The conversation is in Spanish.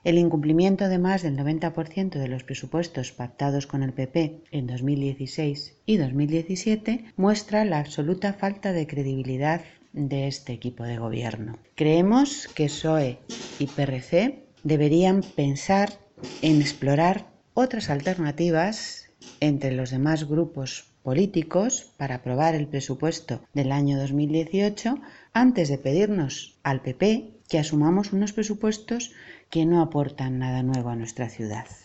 El incumplimiento de más del 90% de los presupuestos pactados con el PP en 2016 y 2017 muestra la absoluta falta de credibilidad de este equipo de gobierno. Creemos que PSOE y PRC deberían pensar en explorar otras alternativas entre los demás grupos políticos para aprobar el presupuesto del año 2018 antes de pedirnos al PP que asumamos unos presupuestos que no aportan nada nuevo a nuestra ciudad.